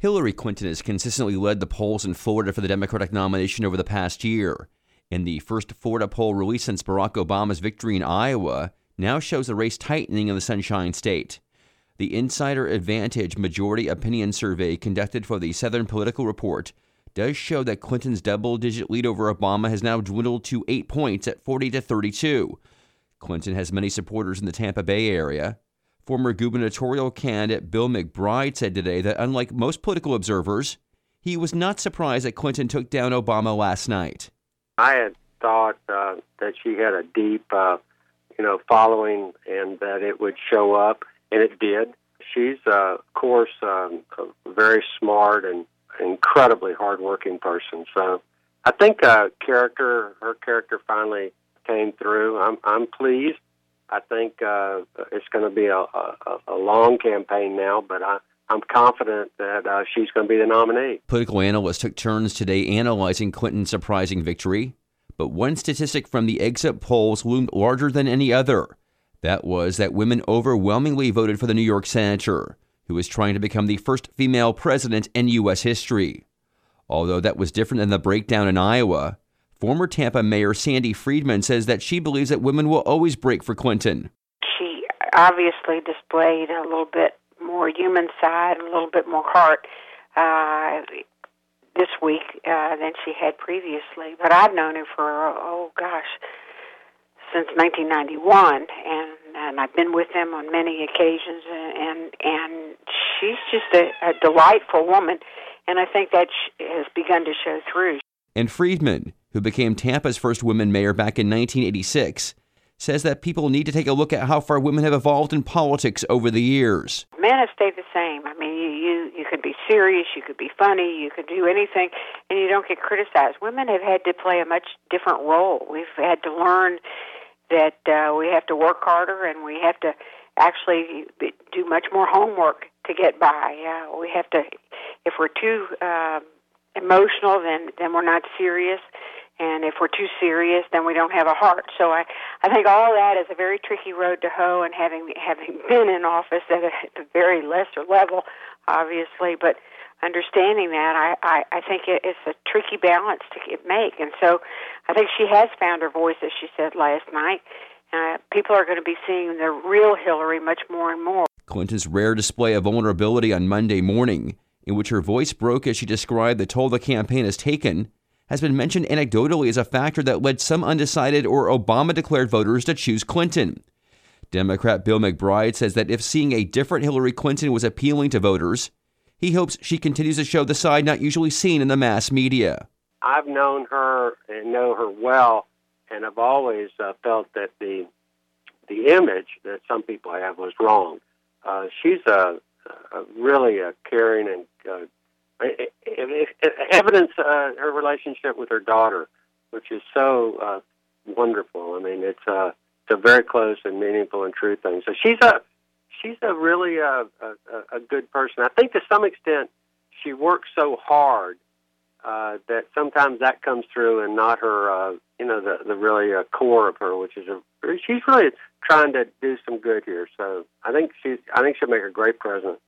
Hillary Clinton has consistently led the polls in Florida for the Democratic nomination over the past year. And the first Florida poll released since Barack Obama's victory in Iowa now shows the race tightening in the Sunshine State. The Insider Advantage Majority Opinion Survey conducted for the Southern Political Report does show that Clinton's double-digit lead over Obama has now dwindled to 8 points at 40-32. Clinton has many supporters in the Tampa Bay area. Former gubernatorial candidate Bill McBride said today that unlike most political observers, he was not surprised that Clinton took down Obama last night. I had thought that she had a deep, following and that it would show up, and it did. She's, of course, a very smart and incredibly hardworking person. So I think her character finally came through. I'm pleased. I think it's going to be a long campaign now, but I'm confident that she's going to be the nominee. Political analysts took turns today analyzing Clinton's surprising victory, but one statistic from the exit polls loomed larger than any other. That was that women overwhelmingly voted for the New York senator, who is trying to become the first female president in U.S. history. Although that was different than the breakdown in Iowa, former Tampa Mayor Sandy Friedman says that she believes that women will always break for Clinton. She obviously displayed a little bit more human side, a little bit more heart this week than she had previously. But I've known her for, since 1991, and I've been with them on many occasions, and she's just a delightful woman, and I think that has begun to show through. And Friedman, who became Tampa's first woman mayor back in 1986, says that people need to take a look at how far women have evolved in politics over the years. Men have stayed the same. I mean, you could be serious, you could be funny, you could do anything, and you don't get criticized. Women have had to play a much different role. We've had to learn that we have to work harder, and we have to actually do much more homework to get by. We have to, if we're too emotional, then we're not serious. And if we're too serious, then we don't have a heart. So I think all of that is a very tricky road to hoe, and having been in office at a very lesser level, obviously, but understanding that, I think it's a tricky balance to make. And so I think she has found her voice, as she said last night. People are going to be seeing the real Hillary much more and more. Clinton's rare display of vulnerability on Monday morning, in which her voice broke as she described the toll the campaign has taken, has been mentioned anecdotally as a factor that led some undecided or Obama-declared voters to choose Clinton. Democrat Bill McBride says that if seeing a different Hillary Clinton was appealing to voters, he hopes she continues to show the side not usually seen in the mass media. I've known her and know her well, and I've always felt that the image that some people have was wrong. She's really a caring and evidence her relationship with her daughter, which is so wonderful. I mean, it's a very close and meaningful and true thing. So she's a really a good person. I think to some extent she works so hard that sometimes that comes through, and not her, the really core of her, which is she's really trying to do some good here. So I think she'll make a great president.